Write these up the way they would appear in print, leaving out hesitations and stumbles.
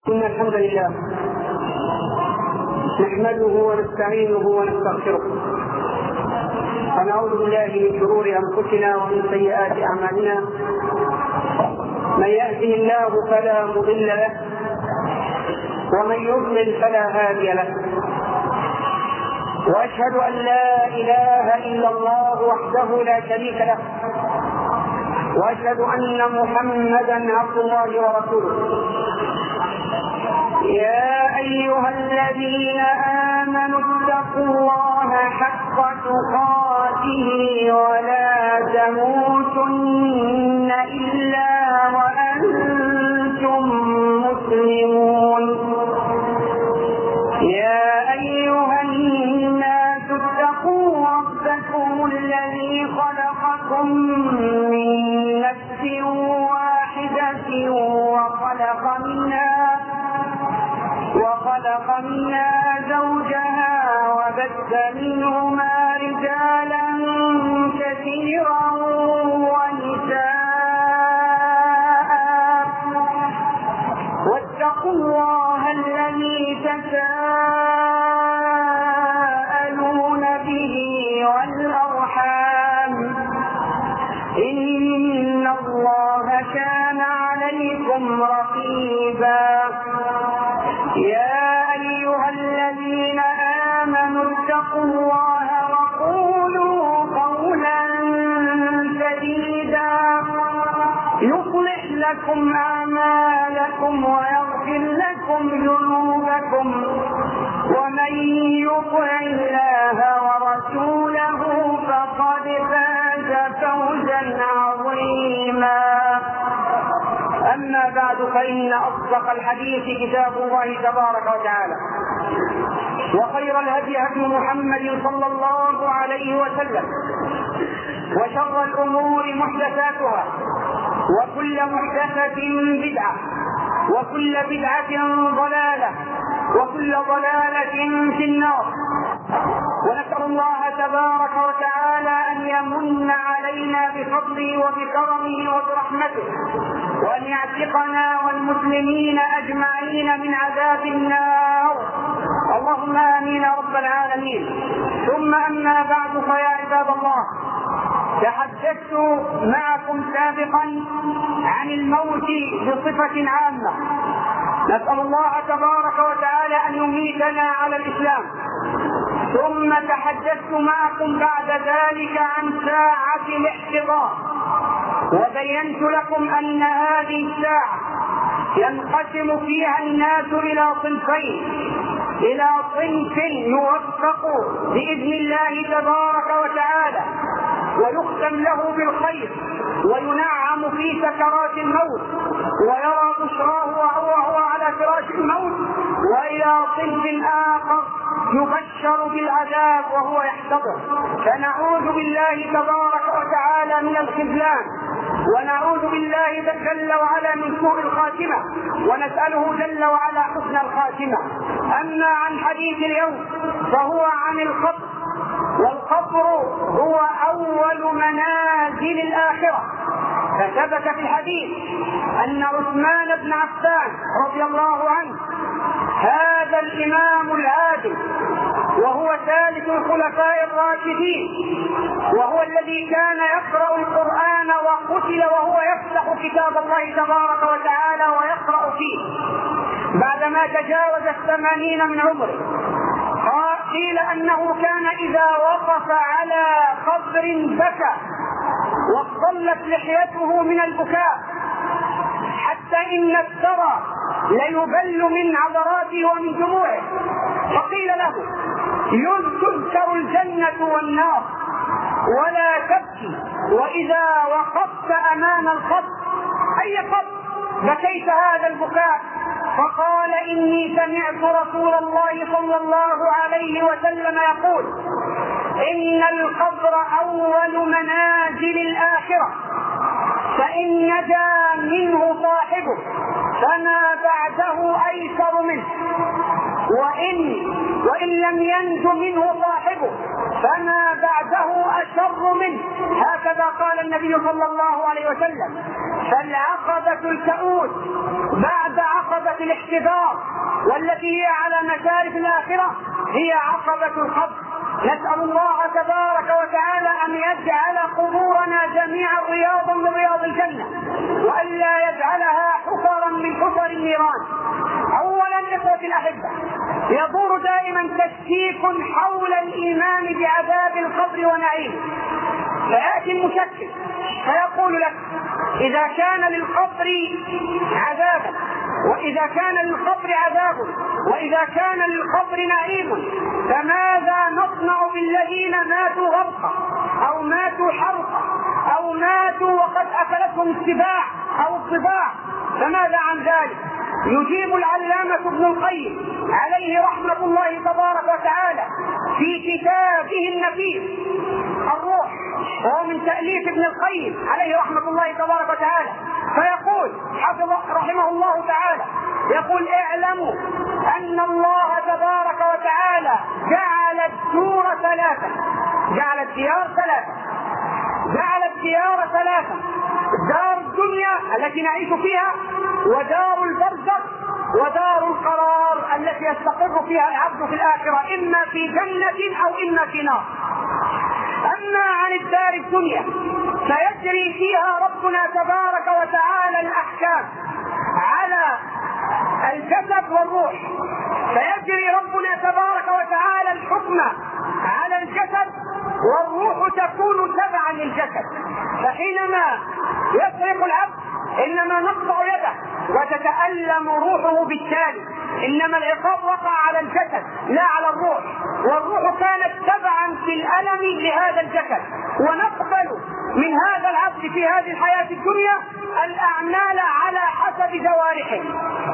إن الحمد لله نحمده ونستعينه ونستغفره ونعوذ بالله من شرور أنفسنا ومن سيئات أعمالنا. من يهده الله فلا مضل له ومن يضلل فلا هادي له، وأشهد أن لا إله إلا الله وحده لا شريك له، وأشهد أن محمدا عبد الله ورسوله. يا أيها الذين آمنوا اتقوا الله حق تقاته ولا تموتن إلا وأنتم مسلمون. يا أيها الناس اتقوا ربكم الذي خلقكم من نفس واحدة وخلق منها زوجها وبث منهما رجالا كثيرا ونساء، واتقوا الله الذي تساءلون به والأرحام، إن الله كان عليكم رقيبا. يا أيها الذين آمنوا اتقوا الله وقولوا قولا سديدا يصلح لكم أعمالكم ويغفر لكم ذنوبكم، ومن يطع الله ورسوله فقد فاز فوزا عظيما. أما بعد، فإن أصدق الحديث كتاب الله تبارك وتعالى، وخير الهدي هدي محمد صلى الله عليه وسلم، وشر الأمور محدثاتها، وكل محدثة بدعة، وكل بدعة ضلالة، وكل ضلالة في النار. ونسأل الله تبارك وتعالى أن يمن علينا بفضله وبكرمه وبرحمته، وأن يعتقنا والمسلمين أجمعين من عذاب النار. اللهم آمين يا رب العالمين. ثم أما بعد، فيا عباد الله، تحدثت معكم سابقا عن الموت بصفة عامة. نسأل الله تبارك وتعالى أن يميتنا على الإسلام. ثم تحدثت معكم بعد ذلك عن ساعة الاحتضار، وبينت لكم أن هذه الساعة ينقسم فيها الناس إلى صنفين: إلى صنف يوفق بإذن الله تبارك وتعالى ويختم له بالخير وينعم في سكرات الموت ويرى بشراه وهو على فراش الموت، وإلى صنف آخر يبشر بالعذاب وهو يحتضر. فنعوذ بالله تبارك وتعالى من الخذلان، ونعوذ بالله جل وعلا من سوء الخاتمة، ونسأله جل وعلا حسن الخاتمة. أما عن حديث اليوم فهو عن القبر، والقبر هو أول منازل الآخرة. فثبت في الحديث أن عثمان بن عفان رضي الله عنه، هذا الإمام العادل، وهو ثالث الخلفاء الراشدين، وهو الذي كان يقرأ القرآن وقتل وهو يفتح كتاب الله تبارك وتعالى ويقرأ فيه بعدما تجاوز 80 من عمره. قيل أنه كان إذا وقف على قبر بكى واصطلت لحيته من البكاء، حتى إن الثرى ليبل من عبراته ومن دموعه. فقيل له: تذكر الجنة والنار ولا تبكي، وإذا وقفت أمام القبر أي قبر بكيت هذا البكاء؟ فقال: إني سمعت رسول الله صلى الله عليه وسلم يقول: إن القبر أول منازل الآخرة، فإن نجا منه صاحبه فما بعده أيسر منه، وإن لم ينج منه صاحبه فما بعده أشر منه. هكذا قال النبي صلى الله عليه وسلم. فالعقبة الكؤوس بعد عقبة الاحتضار والتي هي على مشارف الآخرة هي عقبة القبر. نسأل الله تبارك وتعالى أن يجعل قبورنا جميعا رياضا من رياض الجنة، وألا يجعلها حفرا من حفر النيران. أولا إخوتي الأحبة، يدور دائما تشكيك حول الإيمان بعذاب القبر ونعيمه، فيأتي المشكك فيقول لك: إذا كان للقبر عذابا، وإذا كان للقبر عذاب، وإذا كان للقبر نعيم، فماذا نصنع بالذين ماتوا غرقا أو ماتوا حرقا أو ماتوا وقد أكلتهم السباع أو الضباع؟ فماذا عن ذلك؟ يجيب العلامة ابن القيم عليه رحمة الله تبارك وتعالى في كتابه النفيس الروح، وهو من تأليف ابن القيم عليه رحمة الله تبارك وتعالى، فيقول رحمه الله تعالى، يقول: اعلموا أن الله تبارك وتعالى جعل الدور ثلاثة، جعل الديار ثلاثة: دار الدنيا التي نعيش فيها، ودار البرزخ، ودار القرار التي يستقر فيها العبد في الآخرة، إما في جنة أو إما في نار. أما عن الدار الدنيا فيجري فيها ربنا تبارك وتعالى الأحكام على الجسد والروح، فيجري ربنا تبارك وتعالى الحكم على الجسد، والروح تكون تبعا للجسد. فحينما يسرق العبد إنما نقطع يده وتتألم روحه بالتالي، إنما العقاب وقع على الجسد لا على الروح، والروح كانت تبعا في الألم لهذا الجسد. ونقبل من هذا العبد في هذه الحياة الدنيا الأعمال على حسب جوارحه،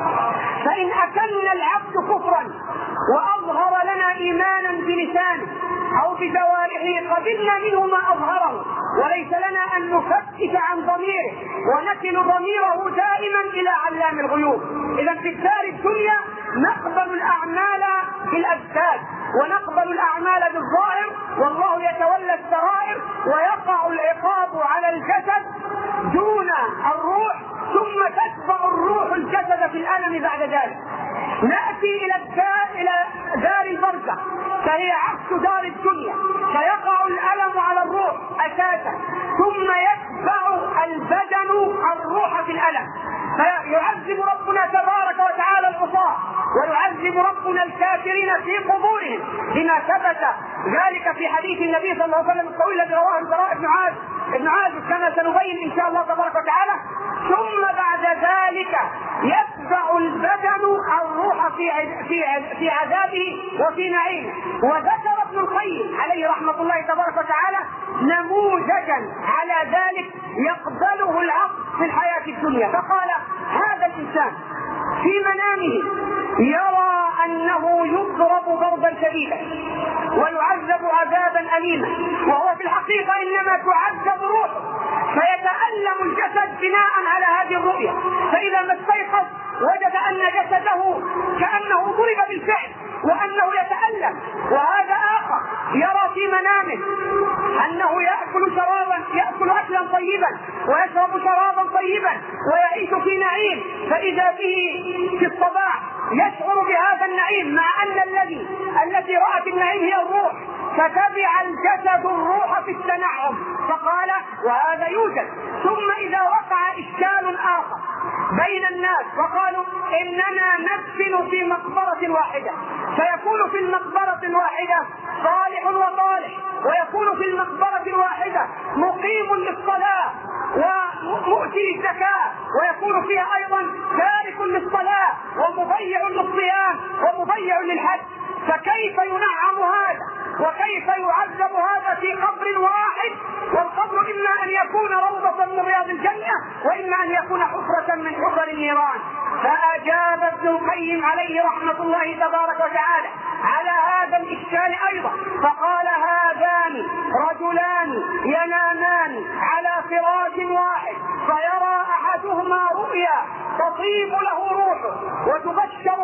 فإن أكلنا العبد كفرا وأظهر لنا إيمانا بلسانه أو بجوارحه قبلنا منه ما أظهره، وليس لنا أن نفتش عن ضميره ونكل ضميره دائما إلى علام الغيوب. إذا في الدار الدنيا نقبل الأعمال بالأجساد ونقبل الأعمال بالظاهر، والله يتولى السرائر، ويقع العقاب على الجسد دون الروح، ثم تتبع الروح الجسد في الألم بعد ذلك. نأتي إلى دار البرزخ، فهي عكس دار الدنيا، فيقع الألم على الروح أساسا، ثم يتبع البدن الروح في الألم، فيعذب ربنا تبارك وتعالى العصاة، ويعذب ربنا الكافرين في قبورهم، بما ثبت ذلك في حديث النبي صلى الله عليه وسلم الطويل الذي رواه البراء بن عازب كما سنبين إن شاء الله تبارك وتعالى. ثم بعد ذلك يتبع البدن الروح في عذابه وفي نعيمه. وذكر ابن القيم عليه رحمة الله تبارك وتعالى نموذجا على ذلك يقبله العبد في الحياة الدنيا، فقال: هذا الإنسان في منامه يرى أنه يضرب ضربا شديدا ويعذب عذابا أليما، وهو في الحقيقة إنما تعذب روحه، فيتألم الجسد بناء على هذه الرؤية، فإذا ما استيقظ وجد أن جسده كأنه ضرب بالفعل وأنه يتألم. وهذا آخر يرى في منامه أنه يأكل أكلا طيبا ويشرب شرابا طيبا ويعيش في نعيم، فإذا به في الصباح يشعر بهذا النعيم، مع أن التي رأت النعيم هي الروح، فتبع الجسد الروح في التنعم، فقال: وهذا يوجد. ثم إذا وقع إشكال آخر بين الناس وقالوا: إننا ندفن في مقبرة واحدة، فيكون في المقبرة الواحدة صالح وطالح، ويكون في المقبرة الواحدة مقيم للصلاة ومؤتي الزكاة، ويكون فيها أيضا تارك للصلاة ومضيع للصيام ومضيع للحج، فكيف ينعم هذا وكيف يعذب هذا في قبر واحد؟ والقبر إما أن يكون روضة من رياض الجنة، وإما أن يكون حفرة من حفر النيران. فأجاب ابن القيم عليه رحمة الله تبارك وتعالى على هذا الإشكال أيضا، فقال: هذان رجلان ينامان على فراش واحد، فيرى أحدهما رؤيا تطيب له روحه ويبشر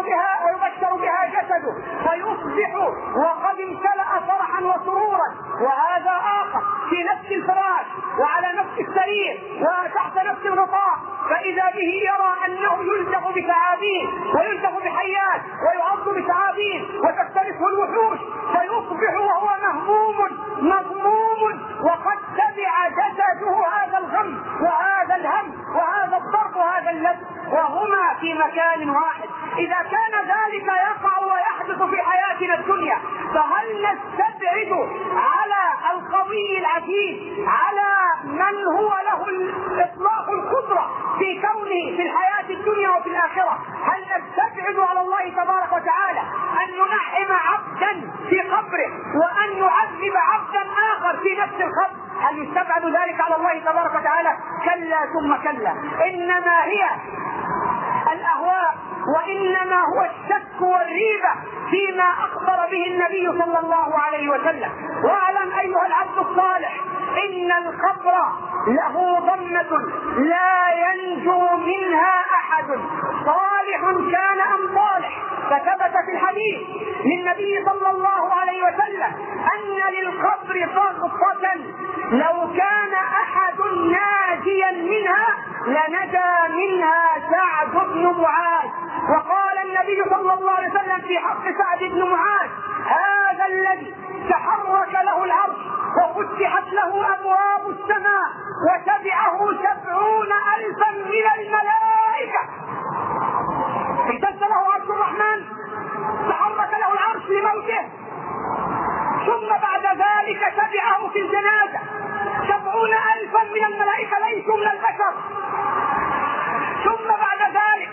بها جسده، فيصبح وقد امتلأ فرحا وسرورا، وهذا آخر في نفس الفراش وعلى نفس نفس السرير وتحت نفس الغطاء، فإذا به يرى أنه يلزق بثعابين ويلزق بحيات ويعض بثعابين وتفترسه الوحوش، فيصبح وهو مهموم مغموم وقد تبع جسده هذا الغم وهذا الهم وهذا الضرب وهذا اللذ وهما في مكان واحد. إذا كان ذلك يقع ويحدث في حياتنا الدنيا، فهل نستبعد على القوي العزيز، على من هو له إطلاق القدرة في كونه في الحياة الدنيا وفي الآخرة، هل نستبعد على الله تبارك وتعالى أن ننعم عبدا في قبره وأن نعذب عبدا آخر في نفس القبر؟ هل يستبعد ذلك على الله تبارك وتعالى؟ كلا ثم كلا، إنما هي الأهواء وإنما هو الشك والريبة فيما أخبر به النبي صلى الله عليه وسلم. واعلم أيها العبد الصالح إن القبر له ضمة لا ينجو منها أحد، صالح كان أم طالح. فثبت في الحديث للنبي صلى الله عليه وسلم أن للقبر ضغطة لو كان أحد ناجيا منها لنجا منها سعد بن معاذ. وقال النبي صلى الله عليه وسلم في حق سعد بن معاذ: هذا الذي تحرك له العرش وفتحت له أبواب السماء وتبعه 70,000 من الملائكة. اهتز له عرش الرحمن، تحرك له العرش لموته، ثم بعد ذلك تبعه في الجنازة 70,000 من الملائكة ليسوا من البشر. ثم بعد ذلك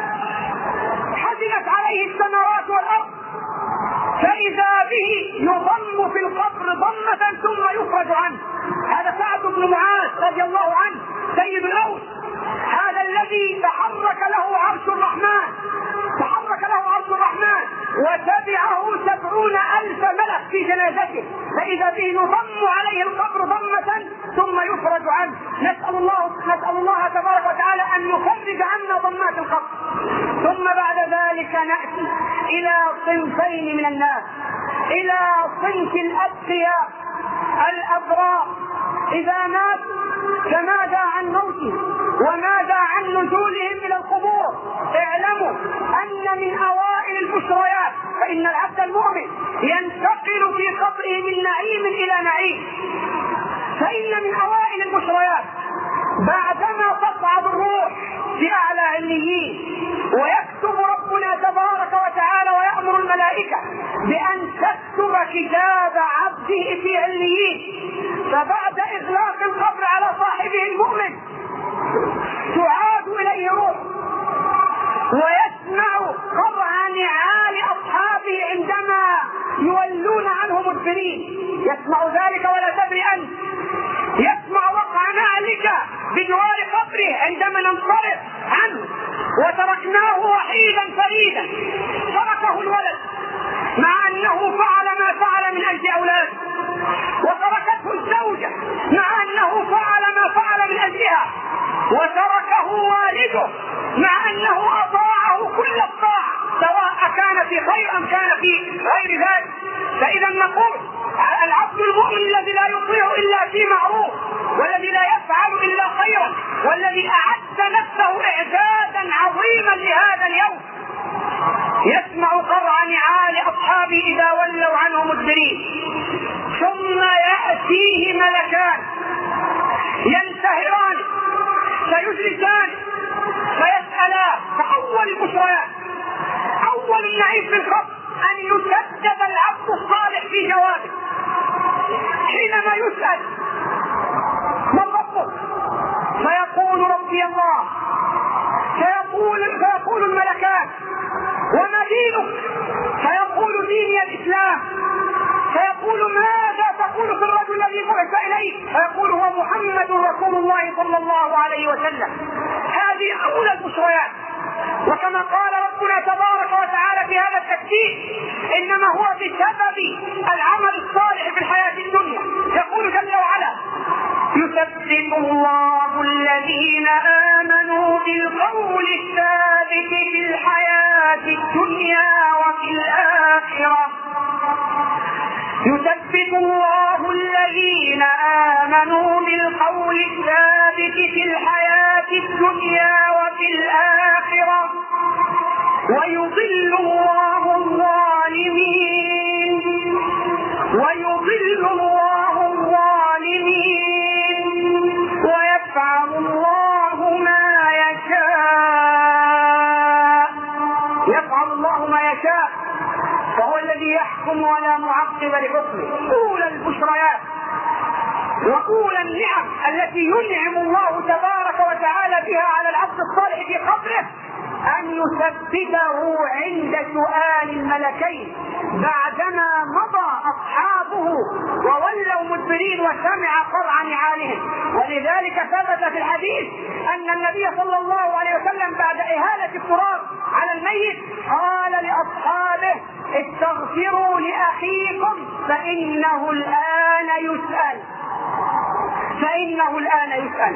حزنت عليه السماوات والأرض، فإذا به يضم في القبر ضمة ثم يخرج عنه. هذا سعد بن معاذ رضي الله عنه سيد الأوس، هذا الذي تحرك له عرش الرحمن، تحرك له عرش الرحمن وتبعه 70,000 ملك في جنازته، فإذا به يضم عليه القبر ضمة ثم يخرج عنه. نسأل الله تبارك وتعالى أن يخرج عنا ضمات القبر. ثم بعد ذلك نأتي إلى صنفين من الناس، إلى صنف الأتقياء الأبرار. إذا ماتوا فماذا عن موتهم وماذا عن نزولهم من القبور؟ اعلموا أن من أوائل البشريات، فإن العبد المؤمن ينتقل في قبره من نعيم إلى نعيم، فإن من أوائل البشريات بعدما تصعد الروح في أعلى عليين ويكتب ربنا تبارك وتعالى ويأمر الملائكة بأن تكتب كتاب عبده في عليين، فبعد إغلاق القبر على صاحبه المؤمن تعاد إليه روح ويسمع قرع نعال أصحابه عندما يولون عنه مدبرين. يسمع ذلك ولا تدري أنت، يسمع وقع نعلك بجوار قبره عندما ننصرف عنه وتركناه وحيدا فريدا. تركه الولد مع أنه فعل ما فعل من أجل أولاده، وتركته الزوجة مع أنه فعل ما فعل من أجلها، وتركه والده مع أنه أطاعه كل الطاعة سواء كان في خير أم كان في غير ذلك. فإذا نقول العبد المؤمن الذي لا يطيع إلا في معروف، والذي لا يفعل إلا خيرا، والذي أعد نفسه إعدادا عظيما لهذا اليوم، يسمع قرع نعال أصحابه إذا ولوا عنه مدبرين، ثم يأتيه ملكان ينتهران فيجلسان فيسألان. فأول البشريات، أول النعيم في القبر أن يسدد العبد الصالح في جوابه حينما يسأل: من ربك؟ فيقول: ربي الله. فيقول الملكان: وما دينك؟ فيقول: ديني الإسلام. فيقول: ماذا تقول في الرجل الذي بعث إليك؟ فيقول: هو محمد رسول الله صلى الله عليه وسلم. هذه أولى البشريات. وكما قال ربنا تبارك وتعالى في هذا التكتيك: إنما هو بسبب العمل الصالح في الحياة الدنيا. يقول جل وعلا: يثبت الله الذين آمنوا بالقول الثابت في الحياة الدنيا وفي الآخرة. يثبت الله الذين آمنوا بالقول القول الثابت في الحياة الدنيا وفي الآخرة، ويضل الله الظالمين ويفعل الله ما يشاء، فهو الذي يحكم ولا معقب لحكمه. أولى البشريات وأولى النعم التي ينعم الله تبارك وتعالى بها على العبد الصالح في قبره أن يثبته عند سؤال الملكين بعدما مضى أصحابه وولوا مدبرين وسمع قرع نعالهم. ولذلك ثبت في الحديث أن النبي صلى الله عليه وسلم بعد إهالة التراب على الميت قال لأصحابه: استغفروا لأخيكم فإنه الآن يسأل.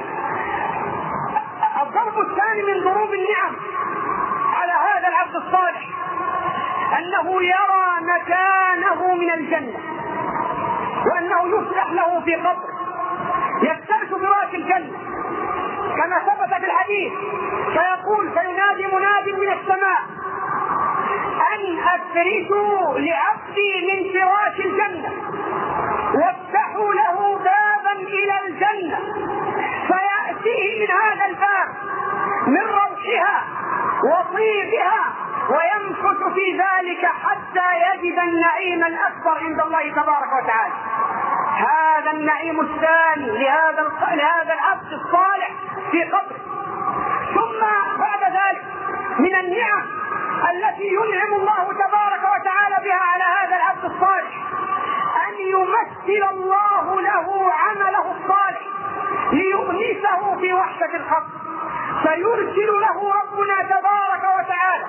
الضرب الثاني من ضروب النعم على هذا العبد الصالح أنه يرى مكانه من الجنة، وأنه يفتح له في قبره يفترش فراش الجنة كما ثبت في الحديث، فينادي مناد من السماء أن أفرشوا لعبدي من فراش الجنة وافتحوا له بابا إلى الجنة، فيأتيه من هذا الباب من روحها وطيبها ويمكث في ذلك حتى يجد النعيم الأكبر عند الله تبارك وتعالى. هذا النعيم الثاني لهذا العبد الصالح في قبره. ثم بعد ذلك من النعم التي ينعم الله تبارك وتعالى بها على هذا العبد الصالح أن يمثل الله له عمله الصالح ليؤنسه في وحشة القبر، فيرسل له ربنا تبارك وتعالى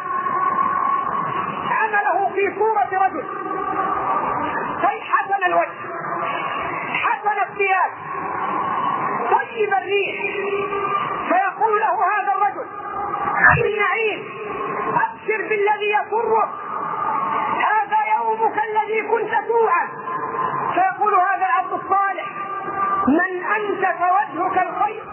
عمله في صورة رجل حسن الوجه حسن الثياب طيب الريح، فيقول له هذا الرجل: بالنعيم، أبشر بالذي يسرك، هذا يومك الذي كنت توعد. فيقول هذا العبد الصالح: من أنت فوجهك الخير،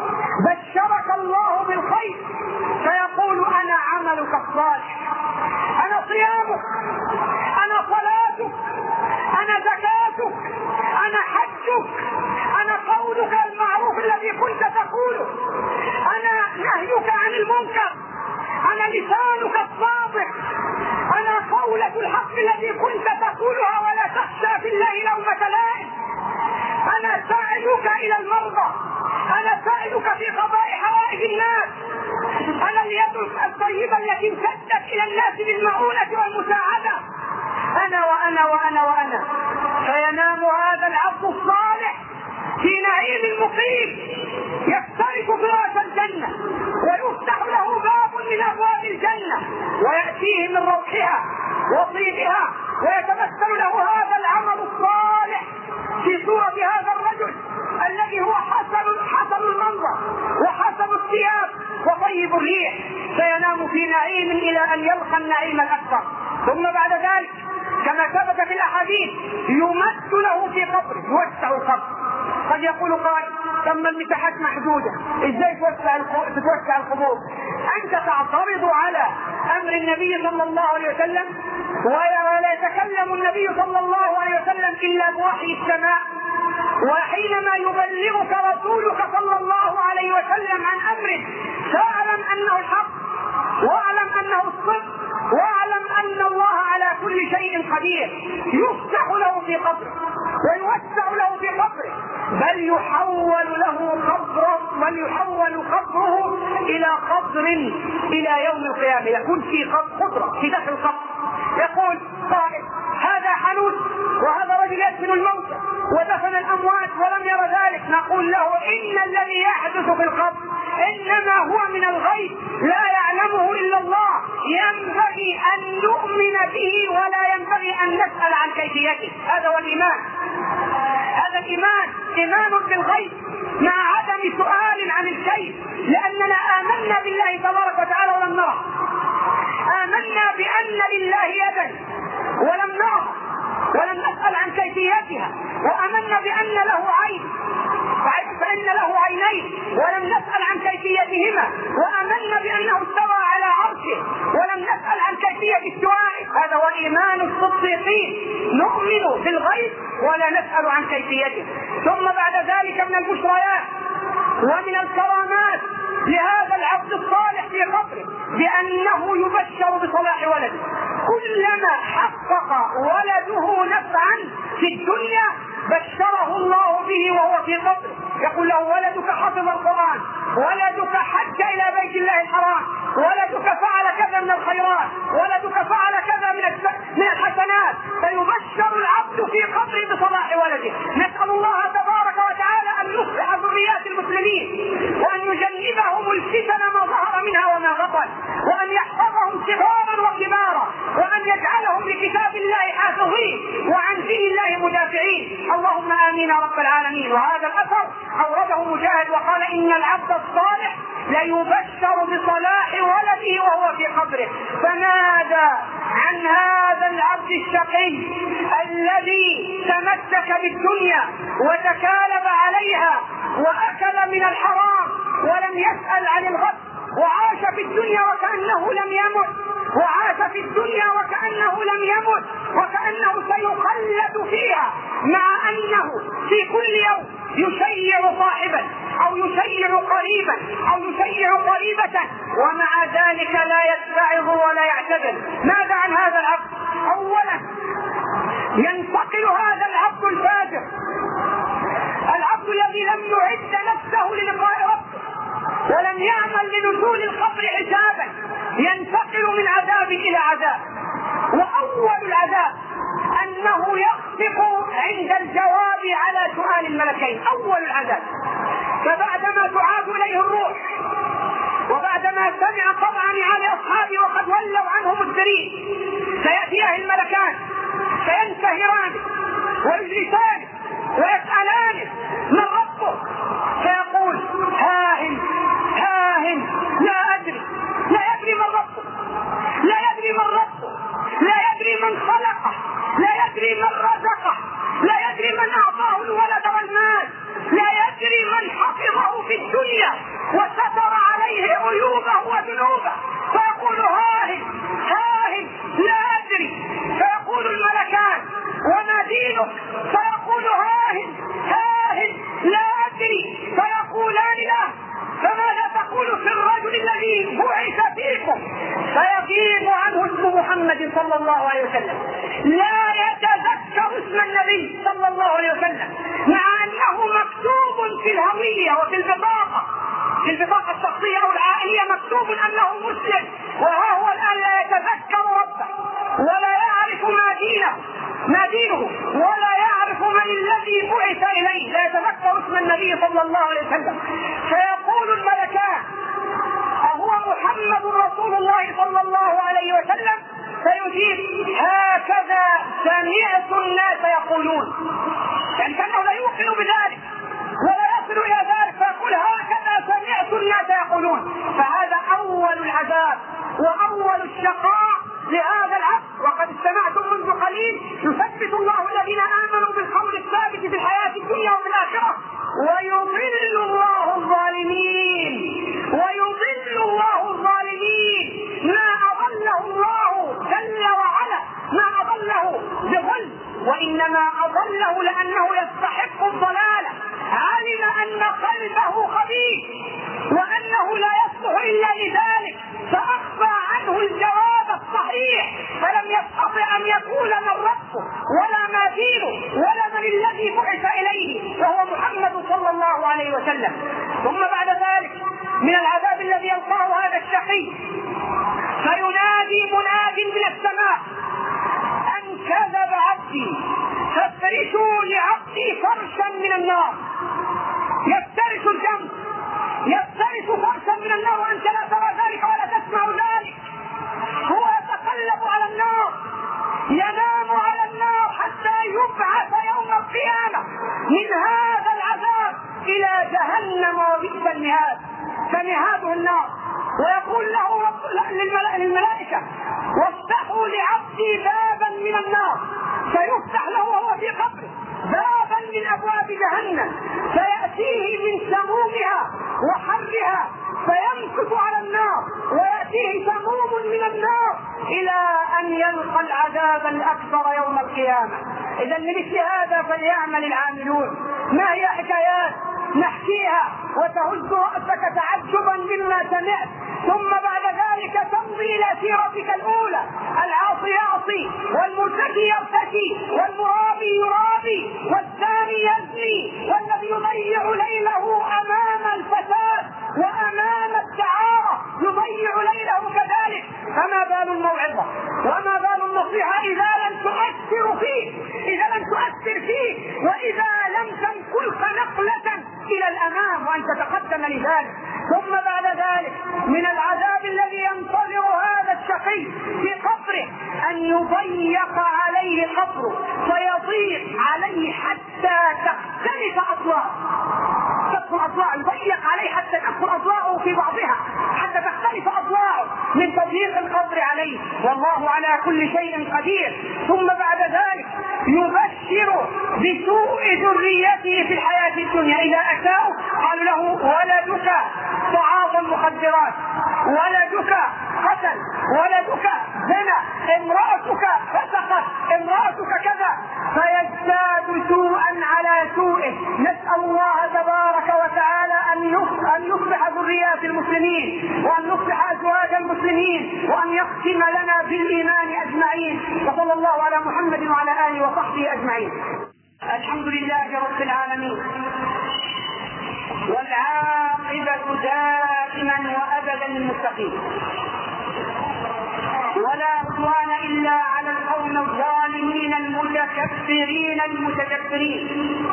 بشرك الله بالخير. فيقول: أنا عملك الصالح، أنا صيامك، أنا صلاتك، أنا زكاتك، أنا حجك، أنا قولك المعروف الذي كنت تقوله، أنا نهيك عن المنكر، أنا لسانك الصادق، أنا قولة الحق الذي كنت تقولها ولا تخشى في الله لومة لائم، أنا سائلك إلى المرضى، أنا سائلك في قضاء حوائج الناس، أنا اليد الطيبة التي امتدت إلى الناس بالمعونة والمساعدة، أنا وأنا وأنا وأنا. فينام هذا العبد الصالح في نعيم مقيم يفترق فراش الجنة ويفتح له باب من أبواب الجنة ويأتيه من روحها وطيبها، ويتمثل له هذا العمل الصالح في صورة هذا الرجل الذي هو حسن المنظر وحسن الثياب وطيب الريح، فينام في نعيم إلى أن يلقى النعيم الأكبر. ثم بعد ذلك كما ثبت في الأحاديث يمد له في قبره، يوسع القبر. قد يقول قائل: ثم المساحات محدودة، ازاي تتوسع القبور؟ أنت تعترض على أمر النبي صلى الله عليه وسلم، ولا يتكلم النبي صلى الله عليه وسلم إلا بوحي السماء، وحينما يبلغك رسولك صلى الله عليه وسلم عن أمر فاعلم أنه الحق، واعلم أنه الصدق، واعلم أن الله على كل شيء قدير. يفتح له في قبره ويوسع له في قبره، بل يحول قبره إلى قبر إلى يوم القيامة، يكون في قبره في داخل القبر. يقول قائل: هذا حنون، وهذا رجل يدفن الموتى ودفن الأموات ولم ير ذلك. نقول له: إن الذي يحدث في القبر إنما هو من الغيب لا يعلمه إلا الله، ينبغي أن نؤمن به ولا ينبغي أن نسأل عن كيفيته. هذا هو الإيمان، هذا الإيمان إيمان بالغيب مع عدم سؤال عن الكيف، لأننا آمنا بالله تبارك وتعالى ولم نره، آمنا بأن لله يدا ولم نره ولم نسأل عن كيفيتها، وآمنا بأن له عين فإن له عينين ولم نسأل عن كيفيتهما، وآمنا بأنه استوى على عرشه ولم نسأل عن كيفية استوائه. هذا هو إيمان الصديقين، نؤمن بالغيب ولا نسأل عن كيفيته. ثم بعد ذلك من البشريات ومن الكرامات لهذا العبد الصالح في قبره بأنه يبشر بصلاح ولده. كلما حقق ولده نفعا في الدنيا بشره الله به وهو في قبره، يقول له ولدك حفظ القرآن، ولدك حج إلى بيت الله الحرام، ولدك فعل كذا من الخيرات، ولدك فعل كذا من الحسنات. فيبشر العبد في قبره بصلاح ولده. نسأل الله تبارك وتعالى أن يصلح ذريات المسلمين، وأن يجنبهم الفتن ما ظهر منها وما بطن، وأن يحفظهم صغارا وكبارا، وأن يجعلهم لكتاب الله حافظين وعن دين الله مدافعين. اللهم آمين يا رب العالمين. وهذا الأثر أورده مجاهد وقال إن العبد الصالح ليبشر بصلاح ولده وهو في قبره. فماذا عن هذا العبد الشقي الذي تمسك بالدنيا وتكالب عليها وأكل من الحرام ولم يسأل عن الغد، وعاش في الدنيا وكأنه لم يمت، وعاش في الدنيا وكأنه لم يمت، وكأنه سيخلد فيها، مع أنه في كل يوم يشيع صاحبا أو يشيع قريبا أو يشيع قريبة، ومع ذلك لا يتعظ ولا يعتدل. ماذا عن هذا العبد؟ أولا ينتقل هذا العبد الفاجر، العبد الذي لم يعد نفسه للقاء ربه ولم يعمل لنزول القبر حسابا، ينتقل من عذاب إلى عذاب. وأول العذاب أنه يخفق عند الجواب على سؤال الملكين، أول العذاب. فبعدما تعاد إليه الروح وبعدما سمع طبعا عن أصحابه وقد ولوا عنه مدبرين، سيأتيه الملكان فينتهرانه ويجلسانه ويسألانه من ربه، فيقول هاهن هاهن لا أدري، لا يدري من ربه، لا يدري من ربه، لا يدري من خلقه، لا يدري من رزقه، لا يدري من أعطاه الولد والمال، لا يدري من حفظه في الدنيا وستر عليه عيوبه وذنوبه. فيقول هاهن هاهن لا أدري. فيقول الملكان وما دينك؟ فيقول هاهن هاهن لا أدري. فيقولان له فماذا تقول في الرجل الذي بعث فيكم؟ فيغيب عنه اسم محمد صلى الله عليه وسلم، لا يتذكر اسم النبي صلى الله عليه وسلم، مع أنه مكتوب في الهوية وفي البطاقة، في البطاقة الشخصية أو العائلية مكتوب أنه مسلم، وها هو الآن لا يتذكر ربه ولا يعرف ما دينه ولا يعرف من الذي بعث إليه، لا يتذكر اسم النبي صلى الله عليه وسلم. فيقول الملكان أهو محمد رسول الله صلى الله عليه وسلم؟ فيجيب هكذا سمعت الناس يقولون، يعني كأنه لا يوقن بذلك ولا يصل إلى ذلك، فيقول هكذا سمعت الناس يقولون. فهذا أول العذاب وأول الشقاء لهذا العبد. وقد استمعتم منذ قليل يثبت الله الذين آمنوا بالقول الثابت في الحياة الدنيا وفي الآخرة، ويضل الله الظالمين، ويضل الله الظالمين. ما أضله الله جل وعلا، ما أضله بظلم، وإنما أضله لأنه يستحق الضلالة، علم أن قلبه خبيث وأنه لا يصلح إلا لذلك، فأخفى عنه الجواب الصحيح، فلم يستطع أن يقول من ربه ولا ما دينه ولا من الذي بعث إليه، وهو محمد صلى الله عليه وسلم. ثم بعد ذلك من العذاب الذي يلقاه هذا الشقي، فينادي مناد من السماء أن كذب عبدي فافرشوا لعبدي فرشا من النار. يفترش الجنب، يفترش فرشا من النار وأنت لا ترى ذلك ولا تسمع ذلك. هو يتقلب على النار، ينام على النار حتى يبعث يوم القيامة من هذا العذاب إلى جهنم وبئس المهاد، فمهاده النار. ويقول له للملائكة وافتحوا لعبدي بابا من النار، فيفتح له وهو في قبره بابا من أبواب جهنم، فيأتي فيأتيه من سمومها وحرها فيمكث على النار، ويأتيه سموم من النار إلى أن يلقى العذاب الأكبر يوم القيامة. إذا لمثل هذا فليعمل العاملون. ما هي حكايات نحكيها وتهز رأسك تعجبا مما سمعت، ثم بعد ذلك تمضي إلى سيرتك الأولى. العاصي يعصي، والمرتكي يرتكي، والمرابي يرابي، والزاني يزني، والذي يضيع ليله أمام الفساد وأمام الدعارة يضيع ليله كذلك. فما بال الموعظة وما بال النصيحة إذا لم تؤثر فيه، وإذا لم تنقلك نقلة إلى الأمام وأن تتقدم لذلك. ثم بعد ذلك من العذاب الذي ينتظر هذا الشقي في قبره أن يضيق عليه قبره، فيضيق عليه حتى تختلف أضلاعه، يضيق عليه حتى تدخل أضلاعه في بعضها، حتى تختلف أضلاعه من تضييق القبر عليه، والله على كل شيء قدير. ثم بعد ذلك يبشر بسوء ذريته في الحياة الدنيا. إذا أتاه قالوا له ولدك تعاطى المخدرات، ولدك قتل، ولدك زنا، امرأتك فسقت، امرأتك كذا، فيزداد سوءا على سوءه. نسأل الله تبارك وتعالى أن يصلح ذريات المسلمين، وأن يصلح أزواج المسلمين، وأن يختم لنا بالإيمان أجمعين. وصلى الله على محمد وعلى آله وصحبه أجمعين. الحمد لله رب العالمين، والعاقبة دائما وأبدا للمتقين، ولا عدوان إلا على القوم الظالمين المتكبرين المتجبرين.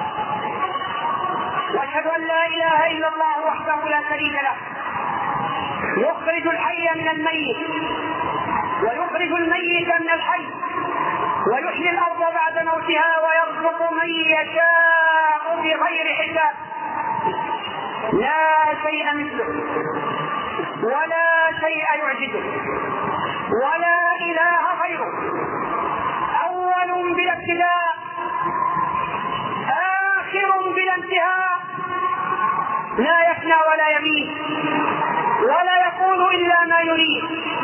وأشهد أن لا إله إلا الله وحده لا شريك له، يخرج الحي من الميت ويخرج الميت من الحي، ويحيي الأرض بعد موتها، ويرزق من يشاء بغير حساب. لا شيء مثله ولا شيء يعجزه ولا إله غيره، أول بلا ابتداء، آخر بلا انتهاء، لا يفنى ولا يميت، ولا يقول إلا ما يريد،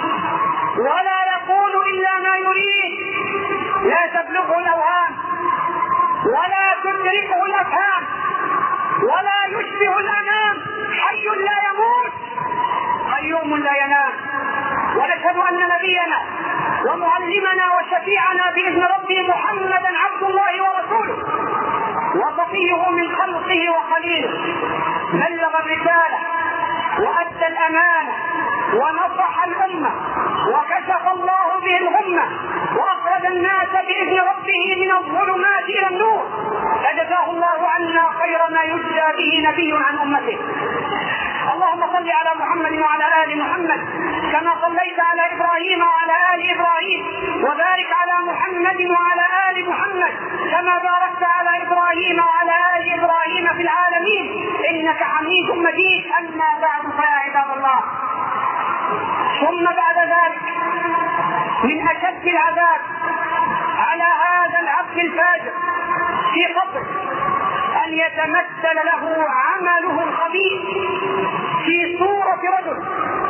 لا تبلغه الأوهام ولا تدركه الأفهام، ولا يشبه الأنام، حي لا يموت، قيوم لا ينام. ونشهد أن نبينا ومعلمنا وشفيعنا بإذن ربه محمدا عبد الله ورسوله، وصفيه من خلقه وخليله، بلغ الرسالة وأدى الأمانة ونصح الأمة، وكشف الله به الغمة، وأخرج الناس بإذن ربه من الظلمات إلى النور، فجزاه الله عنا خير ما يجزى به نبي عن أمته. اللهم صل على محمد وعلى آل محمد كما صليت على إبراهيم وعلى آل إبراهيم، وبارك على محمد وعلى آل محمد كما باركت على إبراهيم وعلى آل إبراهيم في العالمين إنك حميد مجيد. أما بعد فيا عباد الله، ثم بعد ذلك من أشد العذاب على هذا العبد الفاجر في قبره أن يتمثل له عمله الخبيث في صورة رجل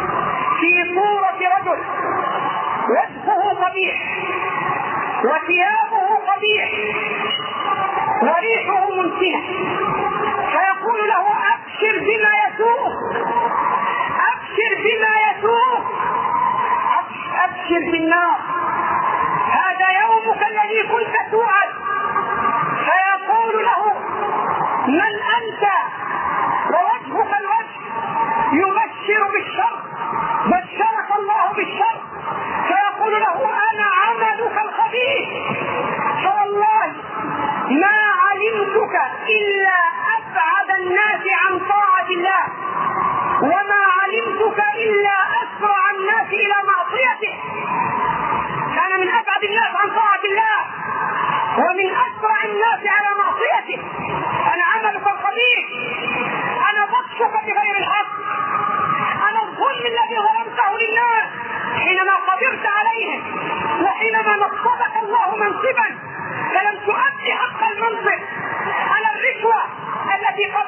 وجهه قبيح وثيابه قبيح وريحه منتنة، فيقول له أبشر بما يسوء، أبشر بالنار، هذا يومك الذي كنت توعد. فيقول له من أنت؟ ووجهك الوجه يبشر بالشر، بشرك الله بالشر. فيقول له أنا عملك الخبيث، فوالله ما علمتك إلا أبعد الناس عن طاعة الله، وما علمتك إلا أسرع الناس إلى معصيته. كان من أبعد الناس عن طاعة الله ومن أسرع الناس على معصيته. أنا عملك الخبيث، أنا بطشك بغير الحق، أنا الظلم الذي ظلمته للناس حينما قدرت عليهم، وحينما نصبك الله منصبا فلم تؤدي حق المنصب، أنا الرشوة التي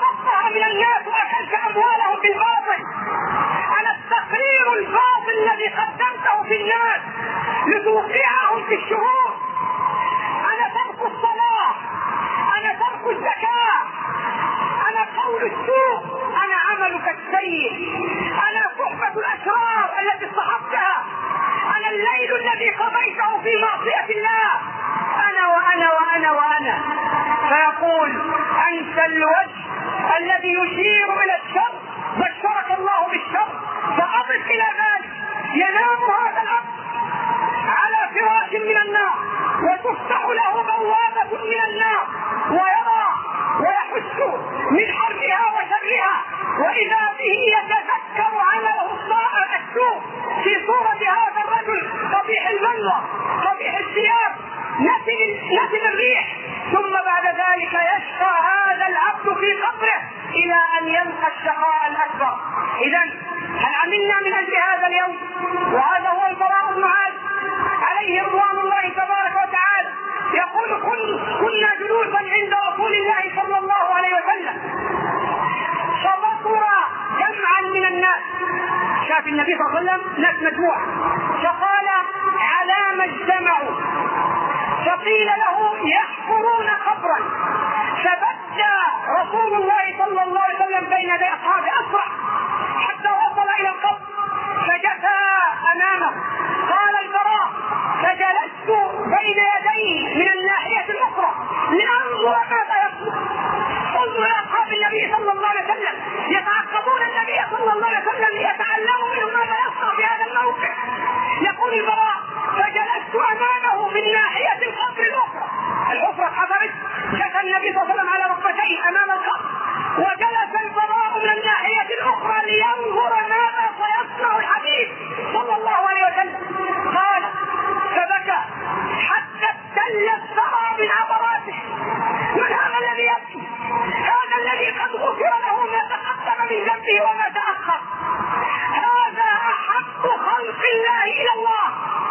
توقعهم في الشهور. انا ترك الصلاة، انا ترك الزكاة، انا قول السوء، انا عملك السيء، انا صحبة الاشرار التي اصطحبتها، انا الليل الذي قضيته في معصية الله، انا وانا وانا وانا. فيقول انت الوجه الذي يشير الى الشر، بشرك الله بالشر، فاضف الى ذلك ينام هذا العبد على فراش من النار وتفتح له بوابة من النار ويرى ويحس من حرها وشرها، وإذا به يتذكر عمله السوء في صورة هذا الرجل قبيح المنظر قبيح الثياب نتن الريح، ثم بعد ذلك يشقى هذا العبد في قبره إلى أن يلقى الشقاء الأكبر. إذن هل عملنا من أجل هذا اليوم؟ وهذا هو البراء بن عازب عليه رضوان الله تبارك وتعالى يقول كنا جلوسا عند رسول الله صلى الله عليه وسلم، فبصر جمعا من الناس، شاف النبي صلى الله عليه وسلم ناس مجموعة، فقال على ما اجتمعوا؟ فقيل له يحفرون قبرا، فبكى رسول الله صلى الله عليه وسلم بين يدي اصحابه اسرع حتى وصل الى القبر فجثى امامه. قال البراء فجلست بين يديه من الناحية الاخرى لانظر ماذا يصنع. انظر الى اصحاب النبي صلى الله عليه وسلم يتعقبون النبي صلى الله عليه وسلم ليتعلموا منه ماذا يصنع في هذا الموقف. يقول البراء فجلست امامه من ناحية القبر الاخرى، الحفرة حضرت، جثى النبي صلى الله عليه وسلم على ركبتيه امام القبر، وجلس البراء من الناحية الاخرى لينظر ماذا سيصنع الحبيب صلى الله عليه وسلم. قال فبكى حتى ابتل الثرى من عبراته. من هذا الذي يبكي؟ هذا الذي قد غفر له ما تقدم من ذنبه وما تأخر. هذا احب خلق الله الى الله،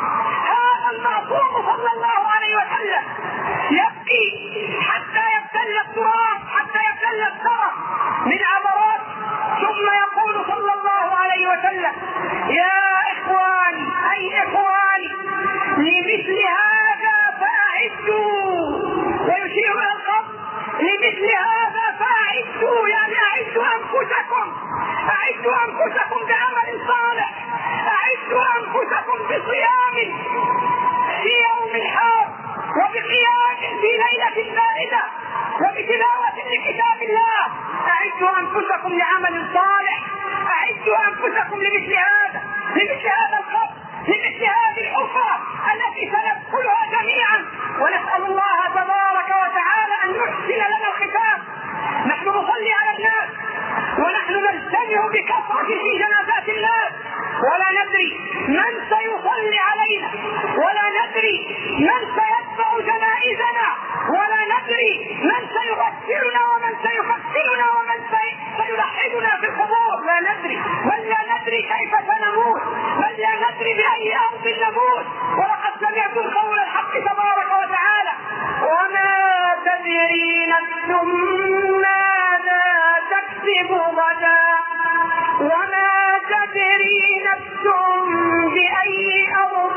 هذا المعصوم صلى الله عليه وسلم يبكي حتى يبتل التراب، حتى يبتل الثرى من عبرات، ثم يقول صلى الله عليه وسلم يا اخواني، اي اخواني، لمثل هذا فاعدوا، ويشير الى القبر، لمثل هذا فاعدوا، يعني اعدوا انفسكم، اعدوا انفسكم بعمل صالح، اعدوا انفسكم بصيام في يوم الحار، وبقيام في ليلة باردة، وبتلاوة لكتاب الله. اعدوا انفسكم لعمل صالح، اعدوا انفسكم لمثل هذا، لمثل هذا الخط، لمثل هذه الحفرة التي سندخلها جميعا. ونسأل الله تبارك وتعالى ان يحسن لنا الختام. نحن نصلي على الناس ونحن نجتمع بكثرة في جنازات الناس، ولا ندري من سيصلي علينا، ولا ندري من سيتبع جنائزنا، ولا ندري من سيغسلنا ومن سيغسلنا ومن سيلحدنا في القبور، لا ندري، بل لا ندري كيف سنموت، بل لا ندري بأي أرض نموت. ولقد سمعتم قول الحق تبارك وتعالى وما تدري نفس ماذا تكسب غدا، وما تدري نفس بأي أرض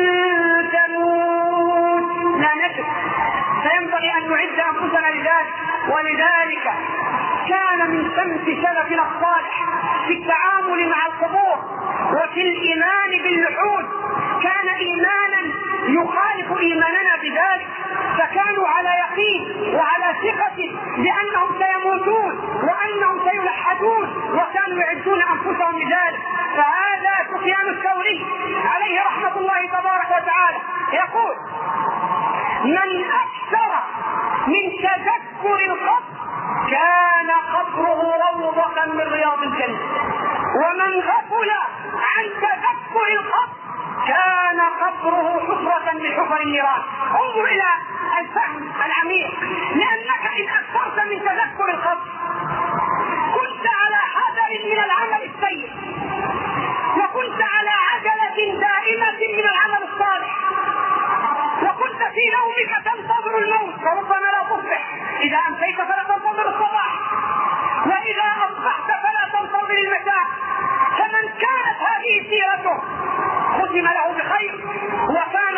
تموت. لا ندري، فينبغي أن نعد أنفسنا لذلك. ولذلك كان من سمت سلفنا الصالح في التعامل مع القبور وفي الإيمان باللحود، كان إيمانا يخالف إيماننا بذلك، فكانوا على يقين وعلى ثقة بأنهم سيموتون وأنهم سيلحدون، وكانوا يعدون أنفسهم لذلك. فهذا سفيان الثوري عليه رحمة الله تبارك وتعالى يقول من أكثر من تذكر القبر كان قبره روضة من رياض الجنة، ومن غفل عن تذكر القبر كان قبره حفرة من حفر النيران. انظر الى الفهم العميق، لانك ان اكثرت من تذكر القبر كنت على حذر من العمل السيء، وكنت على عجلة دائمة من العمل الصالح، وكنت في نومك تنتظر الموت وربما لا تصبح، اذا امسيت فلا تنتظر الصباح، واذا اصبحت فلا تنتظر المساء. فمن كانت هذه سيرته ختم له بخير وكان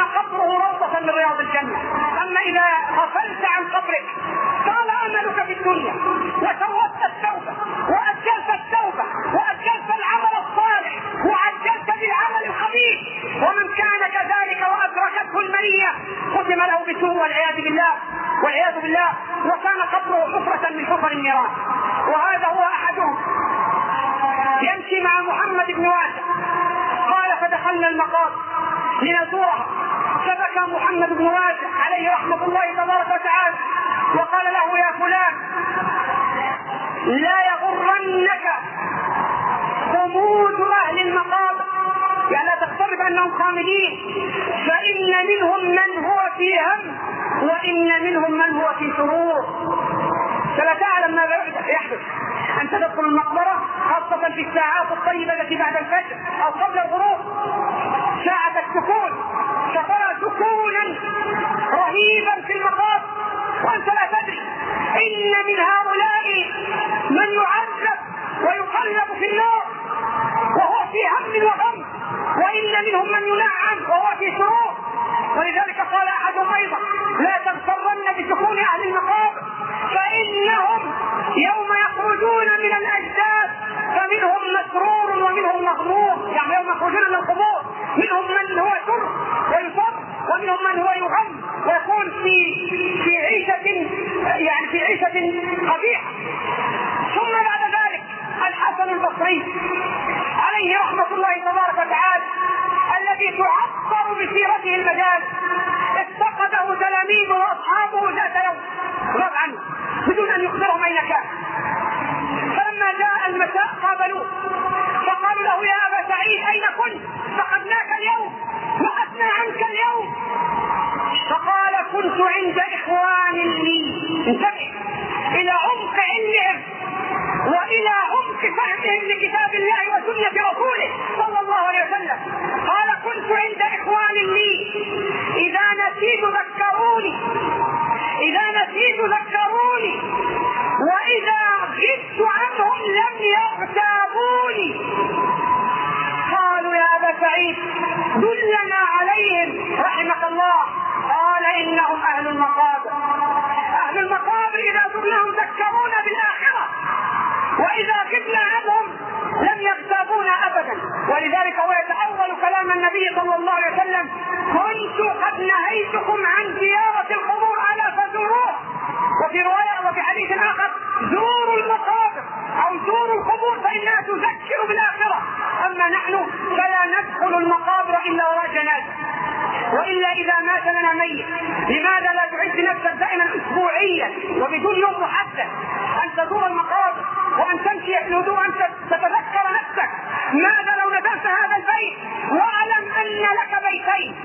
ختم له بسوء والعياذ بالله، وكان قبره حفرة من حفر النيران. وهذا هو أحدهم يمشي مع محمد بن واسع، قال فدخلنا المقابر لنزورها، فبكى محمد بن واسع عليه رحمة الله تبارك وتعالى وقال له يا فلان لا يغرنك خمود أهل المقابر، يعني لا تقترب أنهم خامدين، فإن منهم من هو في هم وإن منهم من هو في سرور. فلا تعلم ماذا يحدث. أنت تدخل المقبرة خاصة في الساعات الطيبة التي بعد الفجر أو قبل الغروب، ساعة السكون، فترى سكونا رهيبا في المقابر وأنت لا تدري إن من هؤلاء من يعذب ويقلب في النار وهو في هم وغم، وإن منهم من ينعم وهو في سرور. ولذلك قال أحدهم أيضا لا تغترن بسكون أهل المقابر، فإنهم يوم يخرجون من الأجداث فمنهم مسرور ومنهم مغمور، يعني يوم يخرجون من القبور منهم من هو سر ويصر ومنهم من هو يغم ويكون في عيشة، يعني في عيشة قبيحة. ثم بعد ذلك الحسن البصري عليه رحمة الله تبارك وتعالى الذي تعبر بسيرته المجال، افتقده تلاميذه واصحابه ذات يوم غاب عنه بدون ان يخبرهم اين كان. فلما جاء المساء قابلوه فقالوا له يا ابا سعيد اين كنت؟ فقدناك اليوم وحدنا عنك اليوم. فقال كنت عند اخوان لي، انتبه الى عمق علمهم والى عمق فهمهم لكتاب الله وسنة رسوله صلى الله عليه وسلم. قال كنت عند اخوان لي اذا نسيت ذكروني واذا غبت عنهم لم يغتابوني. قالوا يا ابا سعيد دلنا عليهم رحمك الله. قال انهم اهل المقابر. اهل المقابر اذا زرناهم ذكرونا بالاخره واذا غبنا عنهم لم يغتابونا ابدا. ولذلك هو يتأول كلام النبي صلى الله عليه وسلم كنت قد نهيتكم عن زيارة القبور الا فزوروه، وفي رواية وفي حديث اخر زوروا المقابر او زوروا القبور فانها تذكر بالاخره. اما نحن فلا ندخل المقابر الا وراء جنازه، والا اذا مات لنا ميت لماذا لا تعد نفسك دائما اسبوعيا وبدون يوم محدد ان تزور المقابر وان تمشي في الهدوء، ان تتذكر نفسك ماذا لو نزلت هذا البيت. واعلم ان لك بيتين،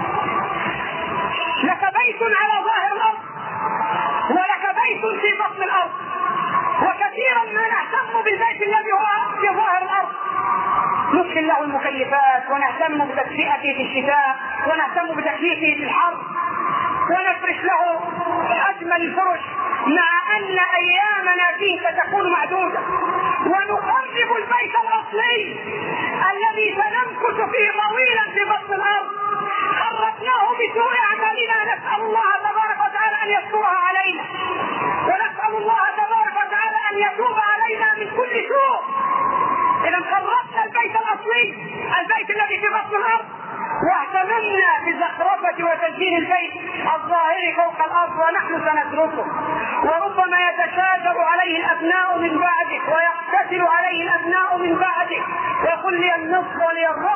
لك بيت على ظاهر الارض ولك بيت في بطن الارض، وكثيرا ما نهتم بالبيت الذي هو في ظاهر الارض، ندخل له المكيفات ونهتم بتدفئته في الشتاء ونهتم بتكييفه في الحر ونفرش له اجمل الفرش، مع ان ايامنا فيه ستكون معدوده. ونقرب البيت الاصلي الذي سنمكث فيه طويلا في بطن الارض خربناه بسوء اعمالنا، نسال الله تبارك وتعالى ان يسترها علينا، ونسال الله تبارك وتعالى ان يتوب علينا من كل سوء. اذا خربنا البيت الاصلي، البيت الذي في بطن الارض، واهتممنا بزخرفة وتزيين البيت الظاهر فوق الارض ونحن سنتركه. وربما يتشاجر عليه الابناء من بعده ويقتتل عليه الابناء من بعده ويقول لي النصف ولي الربع،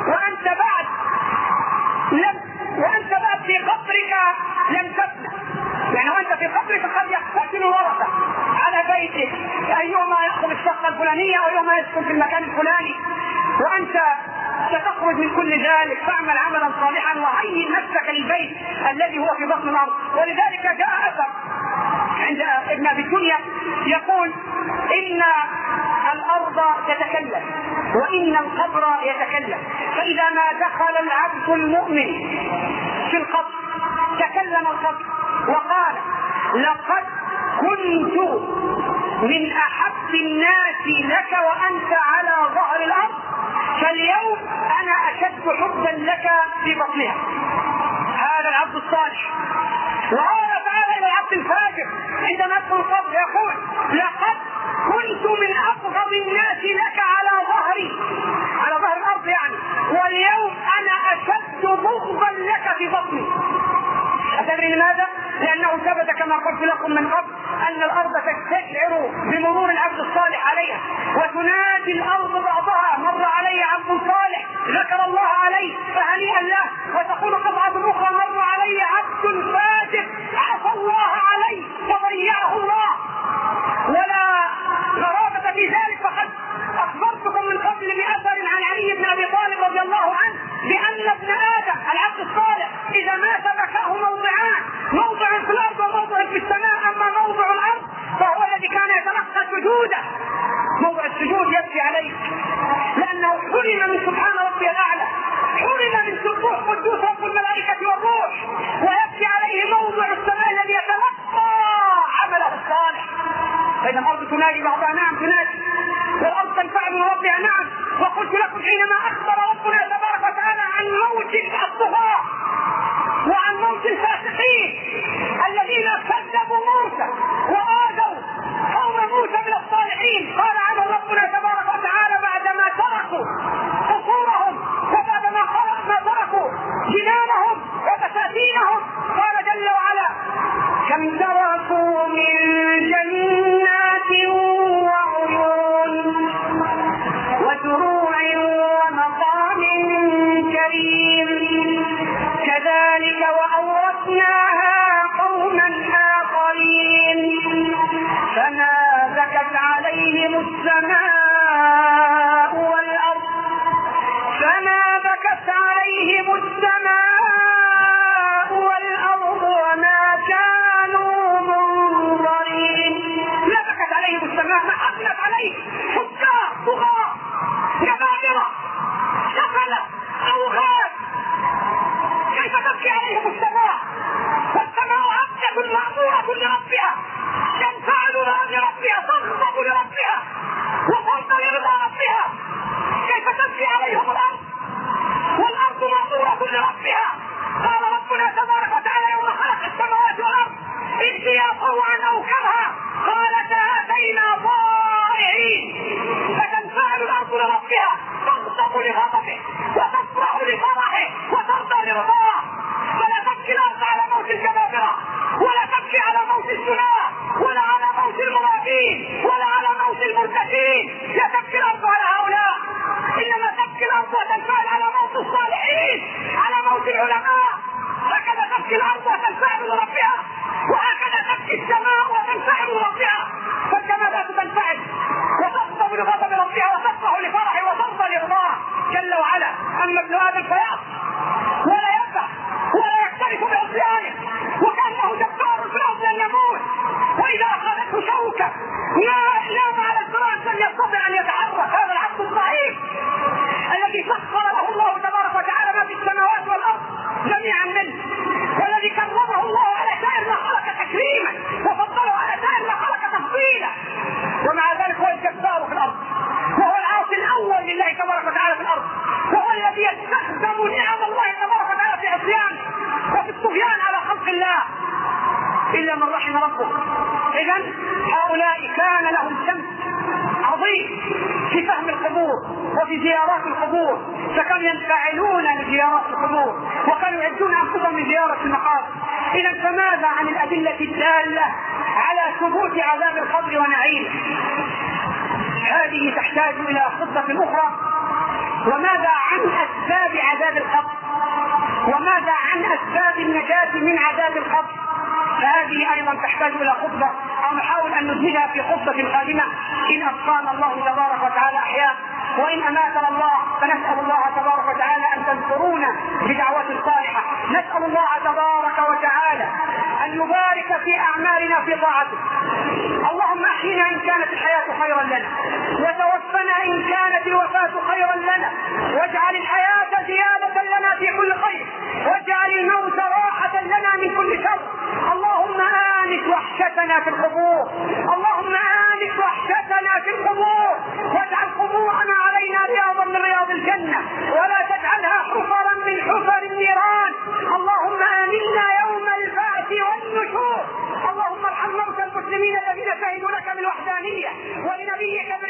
وانت بعد في قبرك لم تفنى، يعني وانت في قبرك قد يقتتل الورثة على بيتك، ايهما يأخذ الشقة الفلانية وايهما يسكن في المكان الفلاني، وانت ستخرج من كل ذلك. فاعمل عملا صالحا وهيئ نفسك للبيت الذي هو في بطن الارض. ولذلك جاء اثر عند ابن ابي الدنيا يقول ان الارض تتكلم وان القبر يتكلم، فاذا ما دخل العبد المؤمن في القبر تكلم القبر وقال لقد كنت من احب الناس لك وانت على ظهر الارض، فاليوم انا اشد حبا لك في بطنها. هذا العبد الصالح. وقال تعالى الى العبد الفاجر عندما يدخل القبر يقول لقد كنت من ابغض الناس لك على ظهر الارض يعني، واليوم انا اشد بغضا لك في بطني. لماذا؟ لأنه ثبت كما قلت لكم من قبل أن الأرض تستشعر بمرور العبد الصالح عليها، وتنادي الأرض بعضها: مر علي عبد صالح ذكر الله عليه فهنيئا له، وتقول قطعة أخرى: مر علي عبد فاسق عصى الله عليه فضيعه الله. ولا غرابة في ذلك، فقد أخبرتكم من قبل بأثر عن علي بن أبي طالب رضي الله عنه بأن ابن آدم العبد الصالح إذا مات بكاه موضعان: موضع في الأرض وموضع في السماء. أما موضع الأرض فهو الذي كان يتلقى سجوده، موضع السجود يبكي عليه لأنه حرم من سبحان ربي الأعلى، حرم من سبوح قدوس رب الملائكة والروح، ويبكي عليه موضع السماء الذي يتلقى عمله الصالح. فإذا الأرض تنادي بعضها: نعم تنادي، والأرض تنفعل من ربها. نعم. وقلت لكم حينما أخبر ربنا تبارك وتعالى عن موت الطغاة وعن موت الفاسقين الذين كذبوا موسى وآذوا قوم موسى من الصالحين، قال عنهم ربنا تبارك وتعالى بعدما تركوا قصورهم وبعدما تركوا جنانهم وبساتينهم، قال جل وعلا: كم تركوا من جنات وعيون وزروع ومقام كريم كذلك وأورثناها قوما آخرين فما بكت عليهم السماء والأرض وما كانوا منظرين. لا بكت عليهم السماء، ما حصلت عليه حكام طغاة جبابرة سفلة أوغاد، كيف تبكي عليهم السماء؟ والسماء عبدة مأمورة لربها، تنفعل لربها، تغضب لربها وترضى لرضا ربها. كيف تبكي عليهم الأرض والأرض مأمورة لربها؟ قال ربنا تبارك وتعالى يوم خلق السماوات والأرض: ائتيا طوعا أو كرها قالتا أتينا طائعين. فتنفعل الأرض لربها، تغضب لغضبه وتفرح لفرحه وترضى لرضاه. فلا تبكي الأرض على موت الجبابرة، ولا تبكي على موت الزنا، ولا على موت المرابين، ولا على موت المرتكين. لا تبكي الأرض على هؤلاء، إنما تبكي الأرض وتنفعل على موت الصالحين، على موت العلماء. هكذا تبكي الأرض وتنفعل لربها، وهكذا تبكي السماء وتنفعل لربها. فالسماء تنفعل وتغضب لغضب ربها وتفرح لفرحه وترضى لرضاه جل وعلا. أما ابن آدم فيعصي ولا يذبح ولا يعترف بعصيانه، وكأنه جبار في الأرض لن يموت، وإذا أخذته شوكة نام على الفراش لن يستطيع أن يتحرك. هذا العبد الضعيف الذي سخر له الله تبارك وتعالى ما في السماوات والأرض جميعا منه، والذي كرمه الله على سائر ما خلق تكريما وفضله على سائر ما خلق تفضيلا، ومع ذلك هو الجبار في الأرض، وهو العاصي الأول لله تبارك وتعالى في الأرض، وهو الذي يستخدم نعم الله تبارك وتعالى في عصيان وفي الطغيان على خلق الله إلا من رحم ربه. إذن هؤلاء كان لهم شمس عظيم في فهم القبور وفي زيارات القبور، فكانوا ينفعلون لزيارات القبور وكانوا يعدون أنفسهم لزيارة المقابر. إذن فماذا عن الأدلة الدالة على ثبوت عذاب القبر ونعيمه؟ هذه تحتاج إلى خطة أخرى. وماذا عن أسباب عذاب القبر؟ وماذا عن أسباب النجاة من عذاب القبر؟ فهذه أيضا تحتاج إلى خطبة، أو نحاول أن ندمجها في خطبة قادمة إن أبقانا الله تبارك وتعالى أحياء، وإن أماتنا الله فنسأل الله تبارك وتعالى أن تنصرونا بدعوة صالحة. نسأل الله تبارك وتعالى أن يبارك في أعمالنا في طاعته. اللهم أحينا إن كانت الحياة خيرا لنا، وتوفنا إن كانت الوفاة خيرا لنا، واجعل الحياة زيادة لنا في كل خير، واجعل الموت راحة لنا من كل شر. اللهم آنس وحشتنا في القبور، اللهم آنس وحشتنا في القبور، واجعل قبورنا علينا رياضا من رياض الجنة، ولا تجعلها حفرا من حفر النيران. اللهم آمنا يوم البعث والنشور. اللهم ارحم موتى المسلمين الذين شهدوا لك بالوحدانية ولنبيك